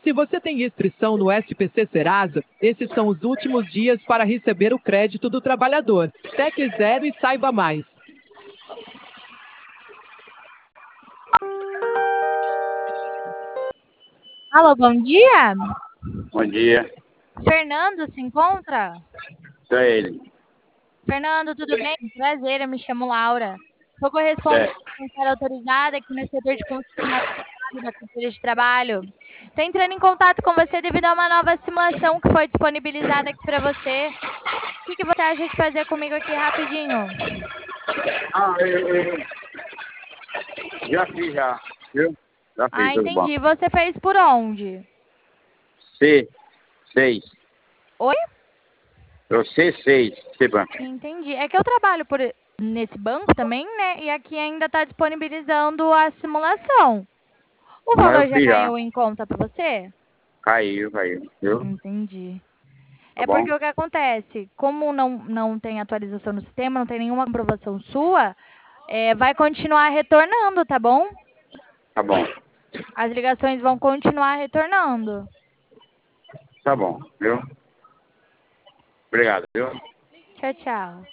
Se você tem inscrição no SPC Serasa, esses são os últimos dias para receber o crédito do trabalhador. Tecle Zero e saiba mais. Alô, bom dia. Bom dia. Fernando se encontra? Sou ele. Fernando, tudo bem? Prazer, eu me chamo Laura. Sou correspondente autorizada aqui no setor de consultoria da carteira de trabalho. Estou entrando em contato com você devido a uma nova simulação que foi disponibilizada aqui para você. O que você acha de fazer comigo aqui rapidinho? Eu já fiz já, viu? Já fiz, tudo bom. Entendi. Você fez por onde? C6. Oi? Eu C6, C-Banco. Entendi. É que eu trabalho nesse banco também, né? E aqui ainda está disponibilizando a simulação. O Mas valor eu já fiz já. caiu em conta para você? Caiu, viu? Entendi. Tá É bom? porque o que acontece? Como não tem atualização no sistema, não tem nenhuma comprovação sua, vai continuar retornando, tá bom? Tá bom. As ligações vão continuar retornando. Tá bom, viu? Obrigado, viu? Tchau, tchau.